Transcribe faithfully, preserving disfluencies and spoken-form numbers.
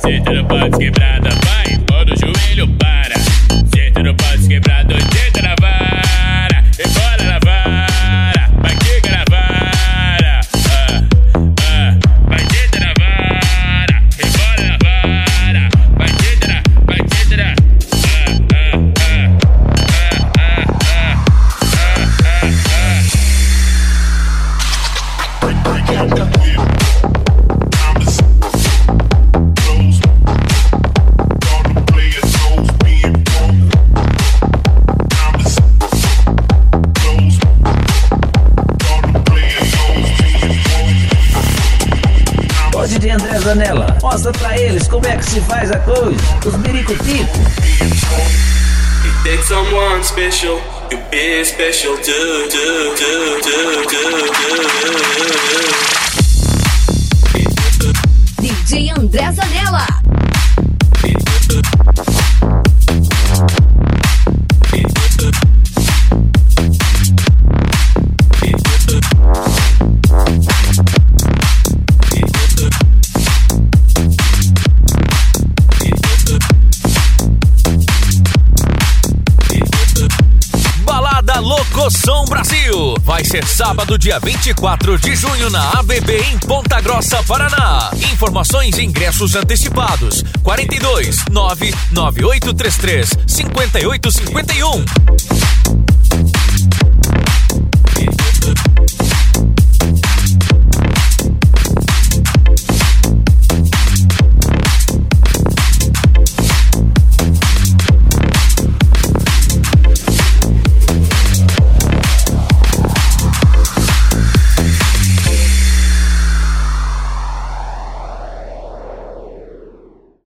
Senta no pau quebrada, vai, bota o joelho para. Senta no pau quebrada, senta na vara. E bora na vara, vai quica na vara. Ah, ah, vai senta na vara. E bora na vara, vai senta na, vai senta na. Ah, ah, ah, ah, ah, ah, ah, ah, Break, break out the whip. D J André Zanella, mostra pra eles como é que se faz a coisa. Os biricutico. You think someone special, you be special too, too, too, too, too, too. D J André Zanella. Locoção Brasil. Vai ser sábado, dia vinte e quatro de junho, na A B B em Ponta Grossa, Paraná. Informações e ingressos antecipados: quarenta e dois, nove nove oito três três, cinco oito cinco um.